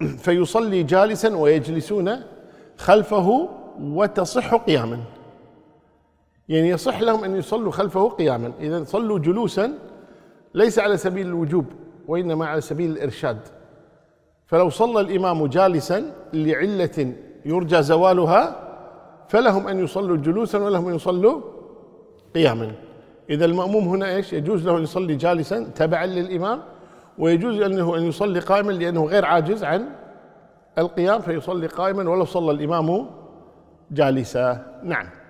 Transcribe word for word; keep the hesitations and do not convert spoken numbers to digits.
فيصلي جالسا ويجلسون خلفه وتصح قياما، يعني يصح لهم أن يصلوا خلفه قياما. إذا صلوا جلوسا ليس على سبيل الوجوب وإنما على سبيل الإرشاد. فلو صلى الإمام جالسا لعلة يرجى زوالها فلهم أن يصلوا جلوسا ولهم أن يصلوا قياما. إذا المأموم هنا إيش؟ يجوز له أن يصلي جالسا تبعا للإمام، ويجوز له أن يصلي قائما لأنه غير عاجز عن القيام فيصلي قائما ولو صلى الإمام جالسا. نعم.